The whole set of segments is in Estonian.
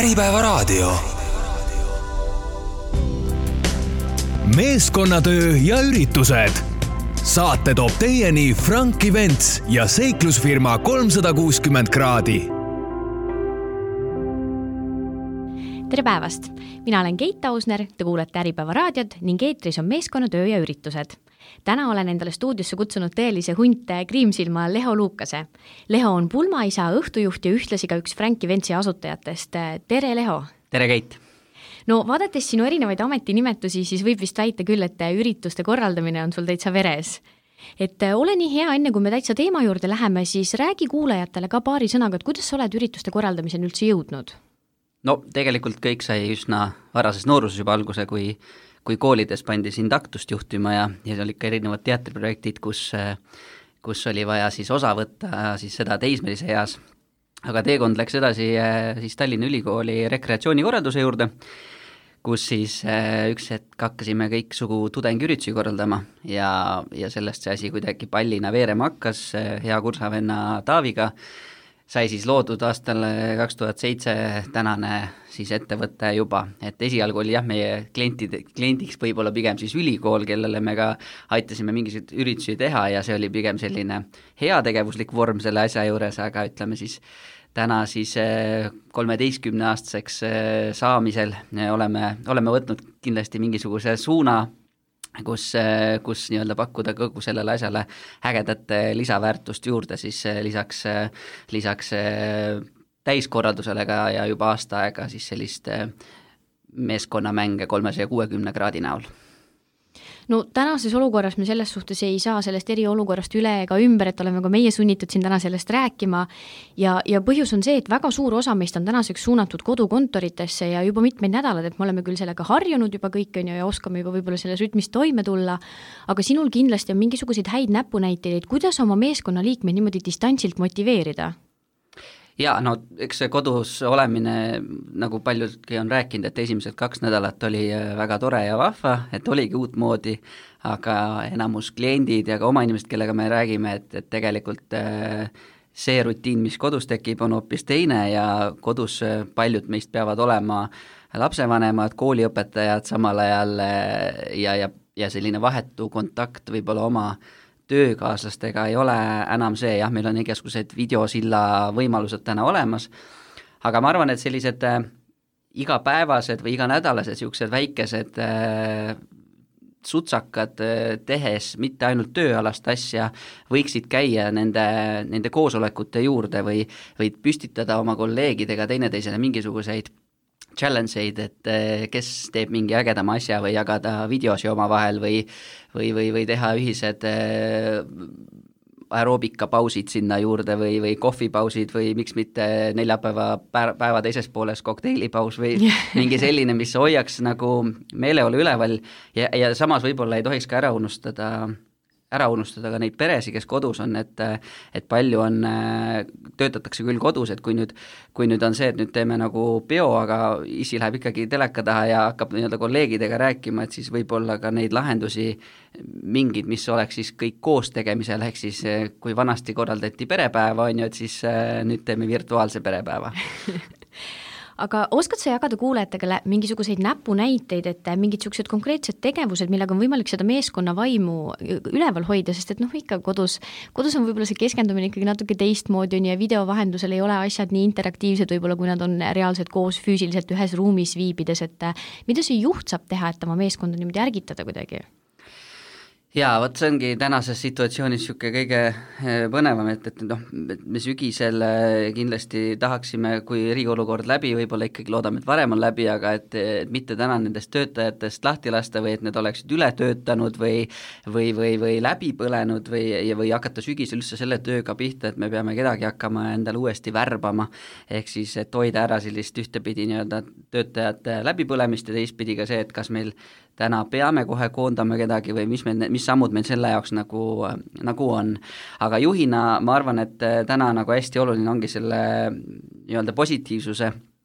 Äripäevaraadio. Meeskonnatöö ja üritused. Saate toob teieni Frank Events ja seiklusfirma 360 kraadi. Tere päevast! Mina olen Keit Ausner, te kuulete Äripäevaraadiot ning eetris on meeskonnatöö ja üritused. Täna olen endale stuudiosse kutsunud tõelise hunte Kriimsilma Leho Luukase. Leho on pulmaisa, õhtujuht ja ühtlasi ka üks Frank Eventsi asutajatest. Tere, Leho! Tere, Keit! No vaadates sinu erinevaid ametinimetusi, siis võib vist väita küll, et ürituste korraldamine on sul täitsa veres. Ole nii hea, enne kui me täitsa teema juurde läheme, siis räägi kuulajatele ka paari sõnaga, et kuidas sa oled ürituste korraldamiseni üldse jõudnud? No tegelikult kõik sai üsna varases nooruses juba alguse, kui koolides pandi siin taktust juhtima ja oli ka erinevad teatriprojektid, kus oli vaja siis osa võtta siis seda teismelise eas. Aga teekond läks edasi siis Tallinna Ülikooli rekreatsioonikorralduse juurde, kus siis üks hetk hakkasime kõiksugu tudengiüritusi korraldama ja sellest see asi kuidagi pallina veerema hakkas hea kursavenna Taaviga. Sai siis loodud aastal 2007 tänane siis ettevõte juba, et esialgu oli meie kliendiks võib-olla pigem siis ülikool, kellele me ka aitasime mingisuguseid üritusi teha ja see oli pigem selline heategevuslik vorm selle asja juures, aga ütleme siis täna siis 13-aastaseks saamisel oleme võtnud kindlasti mingisuguse suuna, kus nii-öelda pakkuda kogu sellele asjale ägedat lisaväärtust juurde, siis lisaks täiskorraldusele ja juba aasta aega siis sellist meeskonnamänge 360 kraadi näol. No tänases olukorras me selles suhtes ei saa sellest eriolukorrast üle ega ümber, et oleme ka meie sunnitud siin täna sellest rääkima ja põhjus on see, et väga suur osa meist on tänaseks suunatud kodukontoritesse ja juba mitmeid nädalad, et me oleme küll sellega harjunud juba kõik on ja oskame juba võib-olla selles rütmis toime tulla, aga sinul kindlasti on mingisuguseid häid näpunäiteid, kuidas oma meeskonnaliikmeid niimoodi distantsilt motiveerida? Ja no eks see kodus olemine, nagu paljudki on rääkinud, et esimesed 2 nädalat oli väga tore ja vahva, et oligi uut moodi, aga enamus kliendid ja ka oma inimesed, kellega me räägime, et tegelikult see rutiin, mis kodus tekib, on hoopis teine ja kodus paljud meist peavad olema lapsevanemad, kooliõpetajad samal ajal ja selline vahetu kontakt võib-olla oma töökaaslastega ei ole enam see, jah, meil on igasugused videosilla võimalused täna olemas, aga ma arvan, et sellised igapäevased või iganädalased siuksed väikesed sutsakad tehes mitte ainult tööalast asja võiksid käia nende koosolekute juurde või püstitada oma kolleegidega teineteisele mingisuguseid challenge'id, et kes teeb mingi ägedama asja või jagada videosi oma vahel või teha ühised aeroobikapausid sinna juurde või kohvipausid või miks mitte neljapäeva teises pooles kokteilipaus või mingi selline, mis hoiaks nagu meeleolu üleval ja samas võib-olla ei tohiks ka ära unustada ka neid peresi, kes kodus on, et palju on, töötatakse küll kodus, et kui nüüd on see, et nüüd teeme nagu peo, aga isi läheb ikkagi teleka taha ja hakkab nii-öelda kolleegidega rääkima, et siis võib-olla ka neid lahendusi mingid, mis oleks siis kõik koos tegemisel, ehk siis kui vanasti korraldati perepäeva, on ju, et siis nüüd teeme virtuaalse perepäeva. Aga oskad sa jagada kuulajatega mingisuguseid näpunäiteid, et mingid sellised konkreetsed tegevused, millega on võimalik seda meeskonna vaimu üleval hoida, sest et ikka kodus on võib-olla see keskendumine ikkagi natuke teistmoodi on ja video vahendusel ei ole asjad nii interaktiivsed võib-olla, kui nad on reaalselt koos füüsiliselt ühes ruumis viibides, et mida see juht saab teha, et oma meeskonda niimoodi ärgitada kuidagi? Jaa, võt see ongi tänases situatsioonis siuke kõige põnevam, et me sügisel kindlasti tahaksime, kui eriolukord läbi, võib-olla ikkagi loodame, et varem on läbi, aga et mitte täna nendest töötajatest lahti lasta või et need oleksid üle töötanud või läbi põlenud või hakata sügisel üldse selle tööga pihta, et me peame kedagi hakkama endale uuesti värbama, ehk siis, et hoida ära sellist ühtepidi nii-öelda töötajate läbipõlemist ja teistpidi ka see, et kas meil täna peame kohe koondama kedagi või mis sammud meil selle jaoks nagu on. Aga juhina ma arvan, et täna nagu hästi oluline ongi selle nii-öelda positiivsuse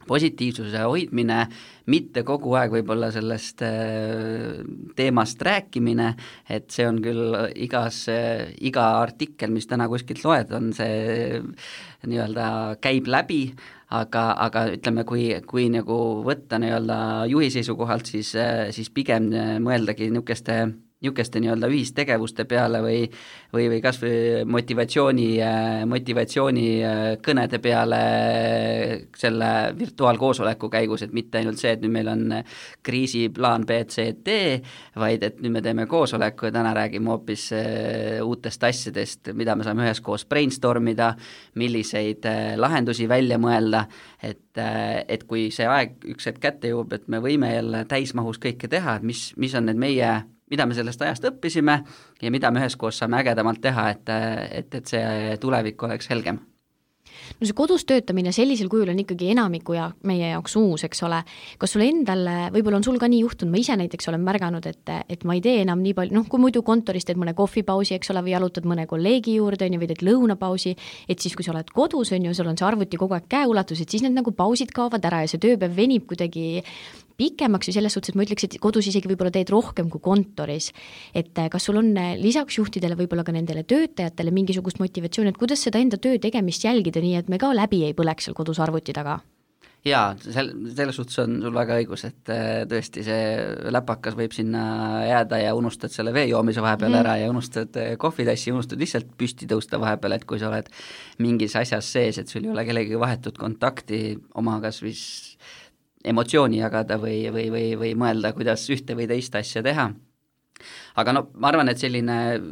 positiivsuse hoidmine, mitte kogu aeg võib-olla sellest teemast rääkimine, et see on küll iga artikkel, mis täna kuskilt loed, on see nii-öelda käib läbi, aga ütleme, kui nagu võtta nii-öelda juhi seisukohalt, siis pigem mõeldagi niisuguste nii-öelda ühistegevuste peale või kas või motivatsiooni kõnede peale selle virtuaalkoosoleku käigus, et mitte ainult see, et nüüd meil on kriisiplaan B, C, D, vaid et nüüd me teeme koosoleku ja täna räägime hoopis uutest asjadest, mida me saame üheskoos brainstormida, milliseid lahendusi välja mõelda, et kui see aeg üks hetk kätte jõuab, et me võime jälle täismahus kõike teha, et mis on need mida me sellest ajast õppisime ja mida me üheskoos saame ägedamalt teha, et see tulevik oleks helgem. No see kodus töötamine sellisel kujul on ikkagi enamiku ja meie jaoks uus, eks ole. Kas sul endal, võib-olla on sul ka nii juhtunud, ma ise näiteks olen märganud, et ma ei tee enam nii palju, kui muidu kontoris teed mõne kohvipausi, eks ole, või jalutad mõne kolleegi juurde, või teed lõunapausi, et siis kui sa oled kodus, sul on see arvuti kogu aeg käeulatus, et siis need nagu pausid kaovad ära ja see tööpäev venib kuidagi pikemaks ja selles suhtes, et ma ütleks, et kodus isegi võib-olla teed rohkem kui kontoris. Et kas sul on lisaks juhtidele võib-olla ka nendele töötajatele mingisugust motivatsiooni, et kuidas seda enda töö tegemist jälgida nii, et me ka läbi ei põleks seal kodus arvuti taga? Jaa, selles suhtes on sul väga õigus, et tõesti see läpakas võib sinna jääda ja unustad selle vee joomise vahepeal ära ja unustad kohvitassi, unustad lihtsalt püsti tõusta vahepeal, et kui sa oled mingis asjas sees, et sul ei ole kellegi vahetut kontakti oma kas vis emotsiooni jagada või mõelda, kuidas ühte või teist asja teha. Aga no ma arvan, et see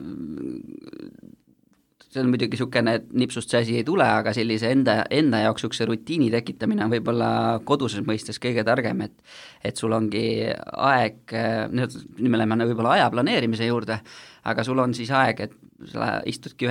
on muidugi niisugune, et nipsust see asi ei tule, aga sellise enda jaoks niisuguse rutiini tekitamine on võib-olla koduses mõistes kõige targem, et sul ongi aeg, nüüd me läheme võib-olla aja planeerimise juurde, aga sul on siis aeg, et sa istudki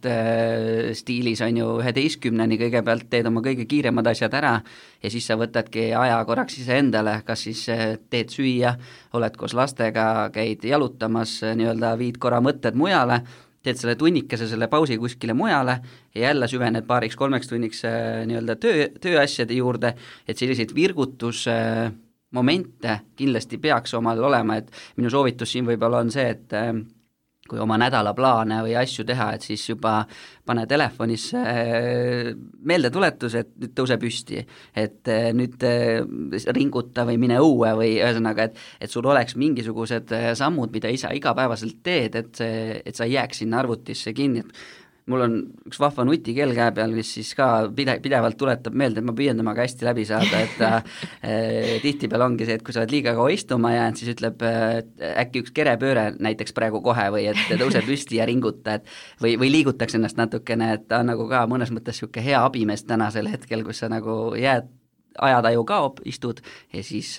9 stiilis on ju 11-ni, kõigepealt teed oma kõige kiiremad asjad ära ja siis sa võtadki aja korraks iseendale, kas siis teed süüa, oled koos lastega, käid jalutamas, nii-öelda viid korra mõtted mujale, teed selle tunnikese, selle pausi kuskile mujale ja jälle süvened 2-3 tunniks nii-öelda tööasjade juurde, et selliseid virgutusmomente kindlasti peaks omal olema, et minu soovitus siin võib-olla on see, et kui oma nädalaplaane või asju teha, et siis juba pane telefonisse meeldetuletus, et nüüd tõuse püsti, et nüüd ringuta või mine õue või ühesõnaga, et sul oleks mingisugused sammud, mida ise igapäevaselt teed, et sa ei jääks sinna arvutisse kinni. Mul on üks vahva nutikell käe peal, mis siis ka pidevalt tuletab meelde, et ma püüan temaga hästi läbi saada, et tihtipeal ongi see, et kui sa oled liiga kaua istuma jäänud, siis ütleb äkki üks kerepööre näiteks praegu kohe või et tõuse püsti ja ringuta, või liigutaks ennast natukene, et ta on nagu ka mõnes mõttes niisugune hea abimees tänasel hetkel, kus sa nagu jääd, ajataju kaob, istud ja siis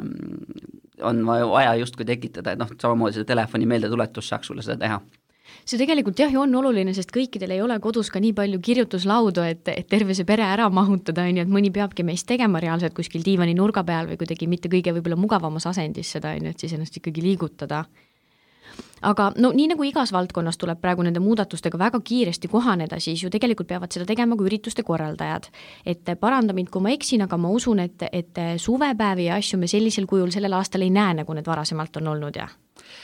on vaja justkui tekitada, et samamoodi see telefoni meeldetuletus saaks sulle seda teha. See tegelikult jah, ju on oluline, sest kõikidel ei ole kodus ka nii palju kirjutuslaudu, et terve see pere ära mahutada, et mõni peabki meist tegema reaalselt kuskil diivani nurga peal või kuidagi mitte kõige võib-olla mugavamas asendis seda, et siis ennast ikkagi liigutada. Aga no nii nagu igas valdkonnas tuleb praegu nende muudatustega väga kiiresti kohaneda, siis ju tegelikult peavad seda tegema ka ürituste korraldajad. Et paranda mind, kui ma eksin, aga ma usun, et suvepäevi ja asju me sellisel kujul sellel aastal ei näe, nagu need varasemalt on olnud, jah?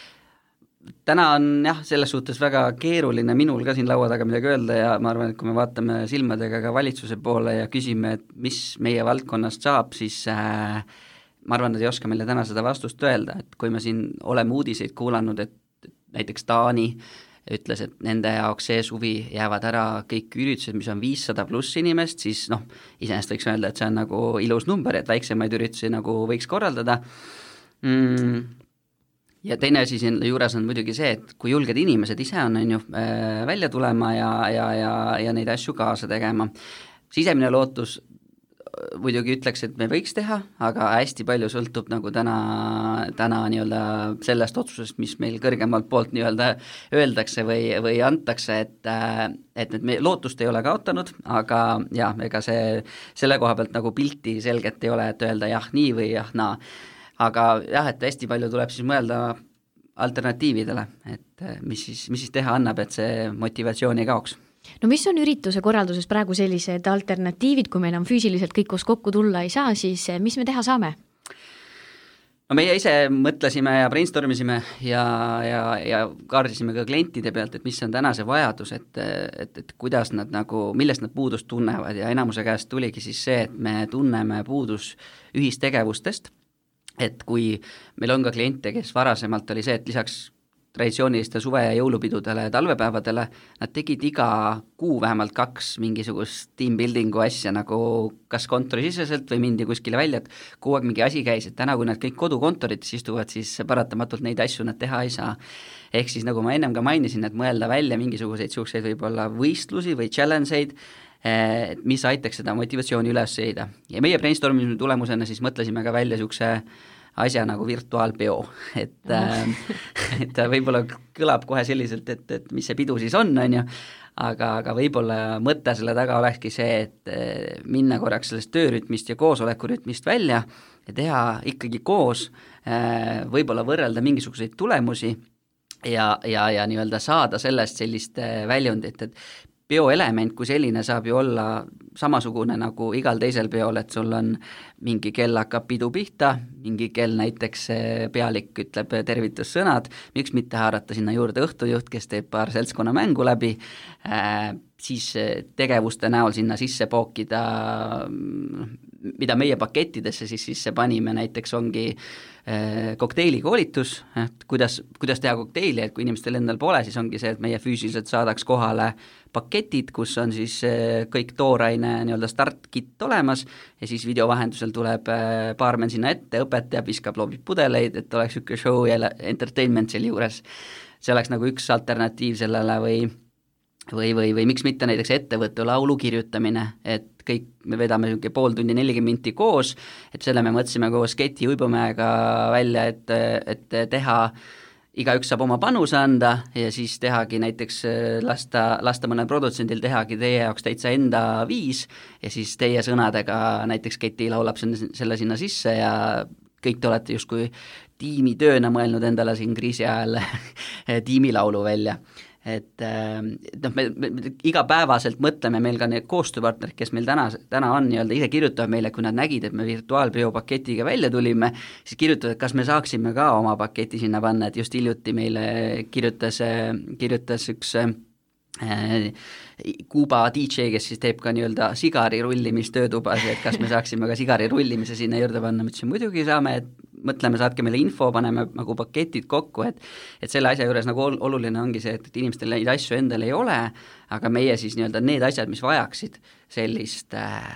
Täna on jah, selles suhtes väga keeruline minul ka siin laua taga midagi öelda ja ma arvan, et kui me vaatame silmadega ka valitsuse poole ja küsime, et mis meie valdkonnast saab, siis ma arvan, et ei oska meile täna seda vastust öelda, et kui me siin oleme uudiseid kuulanud, et näiteks Taani ütles, et nende jaoks see suvi jäävad ära kõik üritused, mis on 500+ inimest, siis iseenesest võiks öelda, et see on nagu ilus number, et väiksemaid üritusi nagu võiks korraldada. Ja teine asi siin juures on muidugi see, et kui julged inimesed ise on ju välja tulema ja neid asju kaasa tegema. Sisemine lootus muidugi ütleks, et me võiks teha, aga hästi palju sõltub nagu täna nii-öelda sellest otsusest, mis meil kõrgemalt poolt nii-öelda öeldakse või antakse, et me lootust ei ole kaotanud, aga jah, ega selle koha pealt nagu pilti selget ei ole, et öelda jah nii või jah naa. Aga jah, et hästi palju tuleb siis mõelda alternatiividele, et mis siis teha annab, et see motivatsioon ei kaoks. no mis on ürituse korralduses praegu sellised alternatiivid, kui meil on füüsiliselt kõik koos kokku tulla ei saa, siis mis me teha saame? No meie ise mõtlesime ja brainstormisime ja kaardisime ka klientide pealt, et mis on täna see vajadus, et kuidas nad nagu, millest nad puudust tunnevad ja enamuse käest tuligi siis see, et me tunneme puudus ühistegevustest, et kui meil on ka kliente, kes varasemalt oli see, et lisaks traditsiooniliste suve- ja jõulupidudele ja talvepäevadele, nad tegid iga kuu vähemalt 2 mingisugust team buildingu asja nagu kas kontorisiseselt või mindi kuskile välja, et kogu aeg mingi asi käis, et täna, kui nad kõik kodukontorites istuvad, siis paratamatult neid asju nad teha ei saa. Ehk siis nagu ma ennem ka mainisin, et mõelda välja mingisuguseid suhseid võib-olla võistlusi või challenge'eid, mis aitaks seda motivatsiooni üles leida. Ja meie brainstormimise tulemusena siis mõtlesime ka välja niisuguse asja nagu virtuaalpeo, et võib-olla kõlab kohe selliselt, et mis see pidu siis on ju, aga võib-olla mõte selle taga olekski see, et minna korraks sellest töörütmist ja koosolekurütmist välja ja teha ikkagi koos, võib-olla võrrelda mingisuguseid tulemusi ja nii-öelda saada sellest sellist väljundit, et peoelement kui selline saab ju olla samasugune nagu igal teisel peol, et sul on mingi kell hakkab pidu pihta, mingi kell näiteks pealik ütleb tervitussõnad, miks mitte haarata sinna juurde õhtujuht, kes teeb paar seltskonna mängu läbi, siis tegevuste näol sinna sisse pookida, mida meie pakettidesse siis sisse panime, näiteks ongi kokteilikoolitus, et kuidas teha kokteili, et kui inimestel endal pole, siis ongi see, et meie füüsiliselt saadaks kohale paketid, kus on siis kõik tooraine nii-öelda startkit olemas ja siis video vahendusel tuleb baarmen sinna ette, õpetaja piskab, loobib pudeleid, et oleks niisugune show ja entertainment seal juures. See oleks nagu üks alternatiiv sellele või miks mitte näiteks ettevõtte laulu kirjutamine, et kõik me vedame niisugune pool tundi 40 minti koos, et selle me mõtlesime koos Keti Uibomäega välja, et teha, igaüks saab oma panuse anda ja siis tehagi näiteks lasta mõnel produtsendil tehagi teie jaoks täitsa enda viis ja siis teie sõnadega näiteks Keti laulab selle sinna sisse ja kõik te olete justkui tiimitööna mõelnud endale siin kriisi ajal tiimilaulu välja. Et me igapäevaselt mõtleme, meil ka need koostööpartnerid, kes meil täna on nii-öelda ise kirjutavad meile, kui nad nägid, et me virtuaalpeo paketiga välja tulime, siis kirjutavad, kas me saaksime ka oma paketi sinna panna, et just hiljuti meile kirjutas üks Kuuba DJ, kes siis teeb ka nii-öelda sigari rullimist töötubas, et kas me saaksime ka sigari rullimise sinna juurde panna, ma ütlesin, muidugi saame, et mõtleme, saatke meile info, paneme nagu paketid kokku, et selle asja juures nagu oluline ongi see, et inimestel neid asju endal ei ole, aga meie siis nii-öelda need asjad, mis vajaksid sellist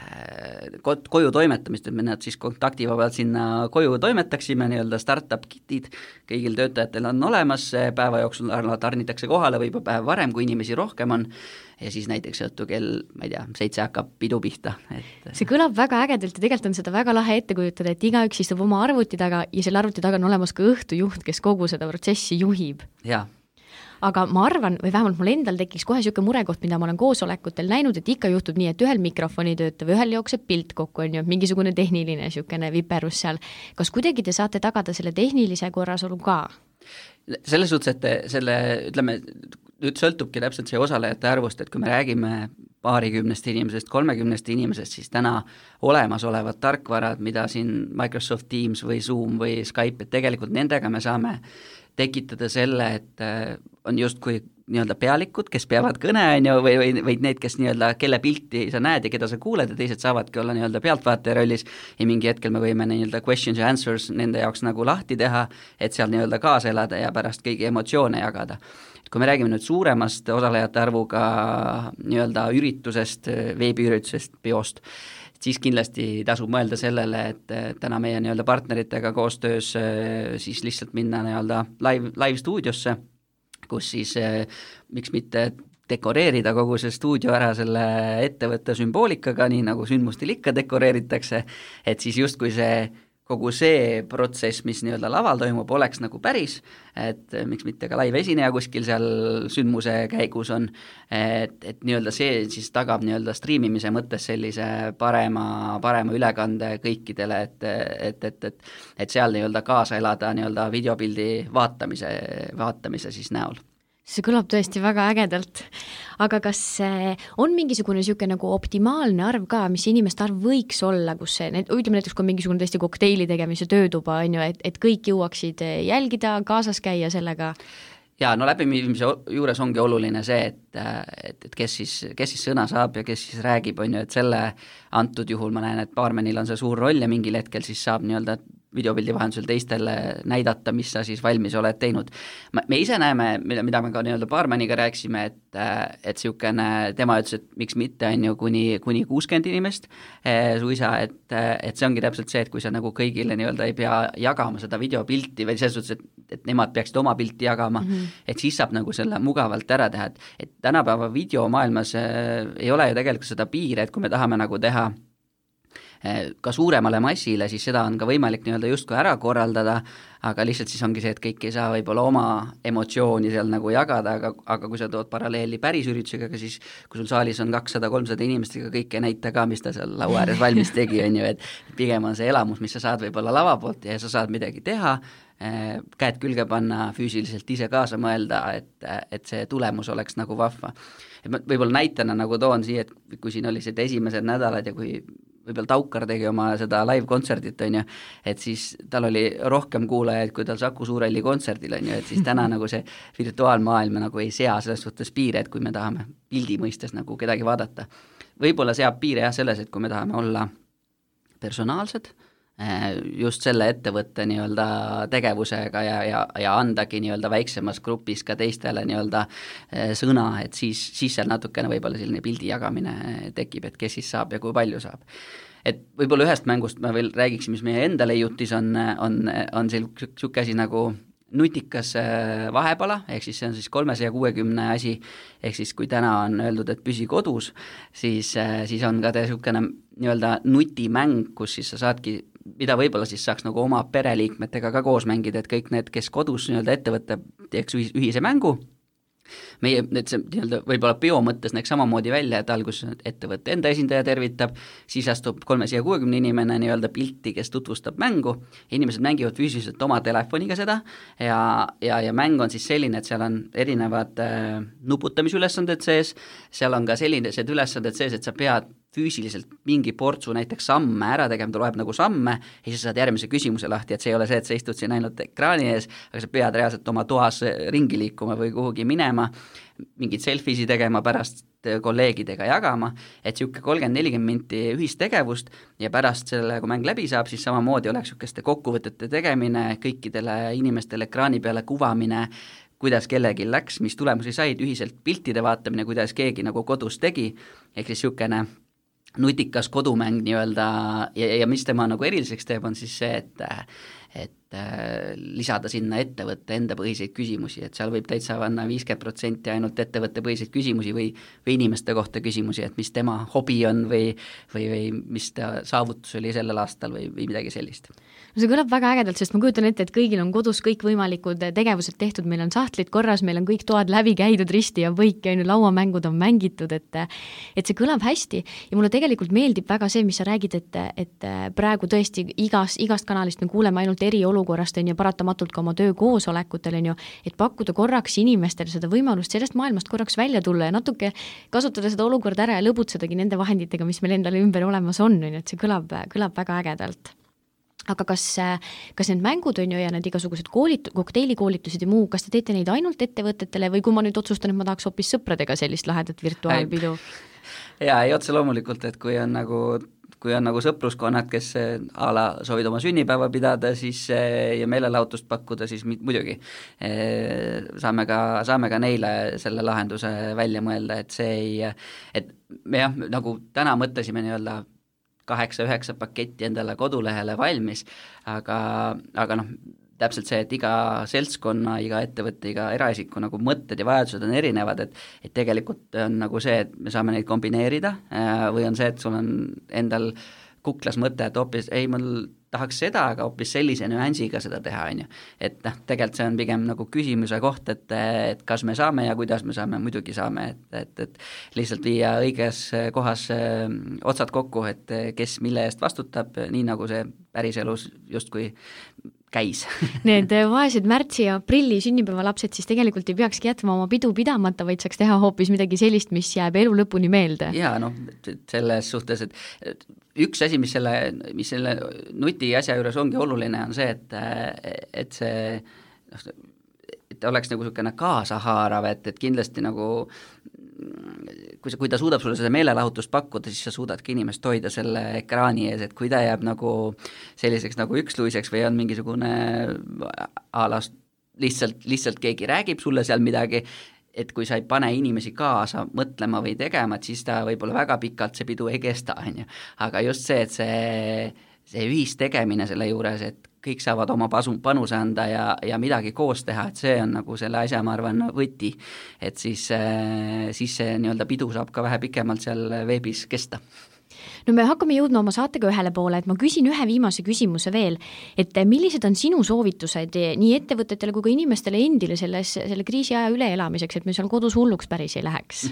koju toimetamist, et me nad siis kontaktivabalt sinna koju toimetaksime, nii-öelda startup kitid, kõigil töötajatel on olemas, päeva jooksul tarnitakse kohale või päev varem, kui inimesi rohkem on, ja siis näiteks õhtu kell, ma ei tea, 7 hakkab pidu pihta. See kõlab väga ägedalt ja tegelikult on seda väga lahe ette kujutada, et igaüks istub oma arvuti taga ja selle arvuti taga on olemas ka õhtujuht, kes kogu seda protsessi juhib. Jaa. Aga ma arvan, või vähemalt mul endal tekiks kohe niisugune murekoht, mida ma olen koosolekutel näinud, et ikka juhtub nii, et ühel mikrofoni töötab, ühel jookseb pilt kokku, on ju, mingisugune tehniline niisugune viperus seal. Kas kuidagi te saate tagada selle tehnilise korrasolu ka? Selles suhtes, et selle, ütleme, nüüd sõltubki täpselt see osalejate arvust, et kui me räägime 20 inimesest, 30 inimesest, siis täna olemasolevad tarkvarad, mida siin Microsoft Teams või Zoom või Skype, et tegelikult nendega me saame tekitada selle, et on justkui nii-öelda pealikud, kes peavad kõne, on ju, või need, kes nii-öelda, kelle pilti sa näed ja keda sa kuuled ja teised saavadki olla nii-öelda pealtvaataja rollis ja mingi hetkel me võime nii-öelda questions ja answers nende jaoks nagu lahti teha, et seal nii-öelda kaasa elada ja pärast kõigi emotsioone jagada. Kui me räägime nüüd suuremast osalejate arvuga nii-öelda üritusest, veebiüritusest, peost, siis kindlasti tasub mõelda sellele, et täna meie nii-öelda partneritega koostöös siis lihtsalt minna nii-öelda live stuudiosse, kus siis miks mitte dekoreerida kogu see stuudio ära selle ettevõtte sümboolikaga, nii nagu sündmustel ikka dekoreeritakse, et siis justkui kogu see protsess, mis nii-öelda laval toimub, oleks nagu päris, et miks mitte ka live esineja kuskil seal sündmuse käigus on, et nii-öelda see siis tagab nii-öelda striimimise mõttes sellise parema ülekande kõikidele, et seal nii-öelda kaasa elada nii-öelda videopildi vaatamise siis näol. see kõlab tõesti väga ägedalt, aga kas on mingisugune niisugune nagu optimaalne arv ka, mis inimeste arv võiks olla, kus see, ütleme näiteks, kui mingisugune tõesti kokteili tegemise töötuba, on ju, et kõik jõuaksid jälgida, kaasas käia sellega? Ja no läbiviimise juures ongi oluline see, et kes siis sõna saab ja kes siis räägib, on ju, et selle antud juhul ma näen, et baarmenil on see suur roll ja mingil hetkel siis saab nii-öelda videopildi vahendusel teistele näidata, mis sa siis valmis oled teinud. Me ise näeme, mida me ka nii-öelda baarmaniga rääkisime, et niisugune, tema ütles, et miks mitte, on ju, kuni 60 inimest suisa, et see ongi täpselt see, et kui sa nagu kõigile nii-öelda ei pea jagama seda videopilti või selles suhtes, et nemad peaksid oma pilti jagama, et siis saab nagu selle mugavalt ära teha, et tänapäeva videomaailmas ei ole ju tegelikult seda piire, et kui me tahame nagu teha ka suuremale massile, siis seda on ka võimalik nii-öelda justkui ära korraldada, aga lihtsalt siis ongi see, et kõik ei saa võib-olla oma emotsiooni seal nagu jagada, aga kui sa tood paralleeli päris üritusega, siis kui sul saalis on 200-300 inimest, ega kõik ei näita ka, mis ta seal laua ääres valmis tegi, on ju, et pigem on see elamus, mis sa saad võib-olla lava poolt ja sa saad midagi teha, käed külge panna, füüsiliselt ise kaasa mõelda, et see tulemus oleks nagu vahva. Et ma võib-olla näitena nagu toon siia, et kui siin oli see esimesed nädalad ja kui võib-olla Taukar tegi oma seda live-kontserdit, on ju, et siis tal oli rohkem kuulajaid, kui tal Saku Suurhalli kontserdil, on ju, et siis täna nagu see virtuaalmaailm nagu ei sea selles suhtes piire, et kui me tahame pildi mõistes nagu kedagi vaadata. Võib-olla seab piire jah selles, et kui me tahame olla personaalsed, just selle ettevõtte nii-öelda tegevusega ja andagi nii-öelda väiksemas grupis ka teistele nii-öelda sõna, et siis seal natukene võib-olla selline pildi jagamine tekib, et kes siis saab ja kui palju saab. Et võib-olla ühest mängust ma veel räägiks, mis meie enda leiutis on selline asi nagu nutikas vahepala, ehk siis see on siis 360 asi, ehk siis kui täna on öeldud, et püsi kodus, siis on ka niisugune nii-öelda nutimäng, kus siis sa saadki, mida võib-olla siis saaks nagu oma pereliikmetega ka koos mängida, et kõik need, kes kodus nii-öelda ettevõtte teeks ühise mängu, meie, et see nii-öelda võib-olla bio mõttes näeks samamoodi välja, et alguses ettevõtte enda esindaja tervitab, siis astub 360 inimene nii-öelda pilti, kes tutvustab mängu, inimesed mängivad füüsiliselt oma telefoniga seda ja mäng on siis selline, et seal on erinevad nuputamisülesanded sees, seal on ka sellised ülesanded sees, et sa pead füüsiliselt mingi portsu näiteks samme ära tegema, ta loeb nagu samme ja siis saad järgmise küsimuse lahti, et see ei ole see, et sa istud siin ainult ekraani ees, aga sa pead reaalselt oma toas ringi liikuma või kuhugi minema, mingid selfie'si tegema, pärast kolleegidega jagama, et niisugune 30-40 minti ühistegevust ja pärast selle, kui mäng läbi saab, siis samamoodi oleks niisuguste kokkuvõtete tegemine, kõikidele inimestele ekraani peale kuvamine, kuidas kellelgi läks, mis tulemusi said, ühiselt piltide vaatamine, kuidas keegi nagu kodus tegi, ehk siis niisugune nutikas kodumäng nii-öelda ja mis tema nagu eriliseks teeb, on siis see, et lisada sinna ettevõtte enda põhiseid küsimusi, et seal võib täitsa panna 50% ainult ettevõtte põhiseid küsimusi või inimeste kohta küsimusi, et mis tema hobi on või mis ta saavutus oli sellel aastal või midagi sellist. No see kõlab väga ägedalt, sest ma kujutan ette, et kõigil on kodus kõikvõimalikud tegevused tehtud, meil on sahtlid korras, meil on kõik toad läbi käidud risti ja võik, lauamängud on mängitud, et see kõlab hästi ja mulle tegelikult meeldib väga see, mis sa räägid, et praegu tõesti igast kanalist me kuuleme ainult eriolukorrast on ju paratamatult ka oma töökoosolekutel on ju, et pakkuda korraks inimestele seda võimalust sellest maailmast korraks välja tulla ja natuke kasutada seda olukorda ära ja lõbutsedagi nende vahenditega, mis meil endale ümber olemas on, et see kõlab väga ägedalt. Aga kas need mängud on ju ja need igasugused kokteilikoolitused ja muu, kas te teete neid ainult ettevõtetele või kui ma nüüd otsustan, et ma tahaks hoopis sõpradega sellist lahedat virtuaalpidu? Jaa, ei otse loomulikult, et kui on nagu sõpruskonnad, kes a la soovid oma sünnipäeva pidada siis, ja meelelahutust pakkuda, siis muidugi saame ka neile selle lahenduse välja mõelda, et me jah, nagu täna mõtlesime nii-öelda 8-9 paketti endale kodulehele valmis, aga täpselt see, et iga seltskonna, iga ettevõtte, iga eraisiku nagu mõtted ja vajadused on erinevad, et tegelikult on nagu see, et me saame neid kombineerida või on see, et sul on endal kuklas mõte, et hoopis ei, mul tahaks seda, aga hoopis sellise nüansiga seda teha, on ju. Et tegelikult see on pigem nagu küsimuse koht, et kas me saame ja kuidas me saame, muidugi saame, et lihtsalt viia õiges kohas otsad kokku, et kes mille eest vastutab, nii nagu see päriselus justkui käis. Need vaesed märtsi ja aprilli sünnipäevalapsed siis tegelikult ei peakski jätma oma pidu pidamata, vaid saaks teha hoopis midagi sellist, mis jääb elu lõpuni meelde. Jaa, noh, selles suhtes, et üks asi, mis selle nuti asja juures ongi oluline, on see, et see et oleks nagu niisugune kaasahaarav, et kindlasti nagu kui ta suudab sulle seda meelelahutust pakkuda, siis sa suudadki inimest hoida selle ekraani ees, et kui ta jääb nagu selliseks nagu üksluiseks või on mingisugune alast lihtsalt keegi räägib sulle seal midagi, et kui sa ei pane inimesi kaasa mõtlema või tegema, et siis ta võib-olla väga pikalt see pidu ei kesta, on ju. Aga just see, et see ühistegemine selle juures, et kõik saavad oma panuse anda ja midagi koos teha, et see on nagu selle asja, ma arvan, võti, et siis see nii-öelda pidu saab ka vähe pikemalt seal veebis kesta. No me hakkame jõudma oma saatega ühele poole, et ma küsin ühe viimase küsimuse veel, et millised on sinu soovitused nii ettevõtetele kui ka inimestele endile selle kriisi aja üleelamiseks, et me seal kodus hulluks päris ei läheks?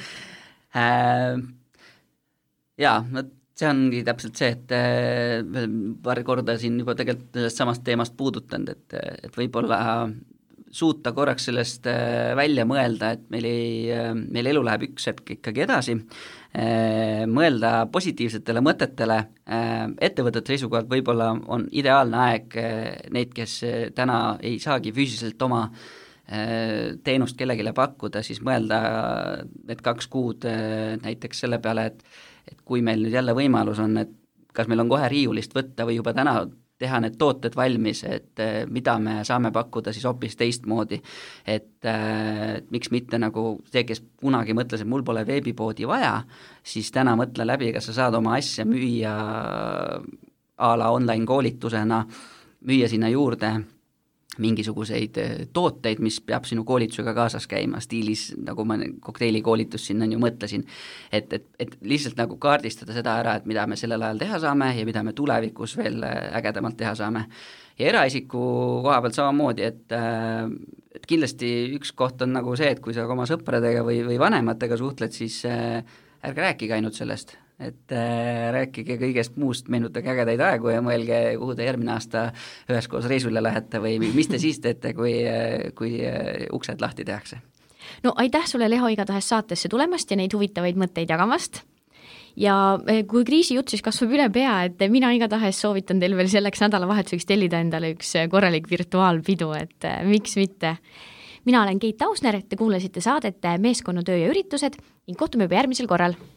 Jaa, see ongi täpselt see, et paar korda siin juba tegelikult sellest samast teemast puudutanud, et võib-olla suuta korraks sellest välja mõelda, et meil elu läheb üks hetk ikkagi edasi, mõelda positiivsetele mõtetele, ettevõtete seisukohalt võib-olla on ideaalne aeg neid, kes täna ei saagi füüsiliselt oma teenust kellegile pakkuda, siis mõelda need 2 kuud näiteks selle peale, et kui meil nüüd jälle võimalus on, et kas meil on kohe riiulist võtta või juba täna teha need tooted valmis, et mida me saame pakkuda siis hoopis teistmoodi, et miks mitte nagu see, kes kunagi mõtles, et mul pole veebipoodi vaja, siis täna mõtle läbi, kas sa saad oma asja müüa a la online koolitusena, müüa sinna juurde mingisuguseid tooteid, mis peab sinu koolitusega kaasas käima, stiilis, nagu ma kokteilikoolitus siin on ju mõtlesin, et lihtsalt nagu kaardistada seda ära, et mida me sellel ajal teha saame ja mida me tulevikus veel ägedamalt teha saame. Ja eraisiku koha pealt samamoodi, et kindlasti üks koht on nagu see, et kui sa oma sõpradega või vanematega suhtled, siis ärge rääkige ainult sellest, et rääkige kõigest muust, meenutage ägedaid aegu ja mõelge, kuhu te järgmine aasta üheskoos reisule lähete või mis te siis teete, kui uksed lahti tehakse. No aitäh sulle, Leho, igatahes saatesse tulemast ja neid huvitavaid mõtteid jagamast. Ja kui kriisijutt siis kasvab üle pea, et mina igatahes soovitan teil veel selleks nädalavahetuseks tellida endale üks korralik virtuaalpidu, et miks mitte. Mina olen Keit Ausner, te kuulasite saadet Meeskonnatöö ja üritused ning kohtume juba järgmisel korral.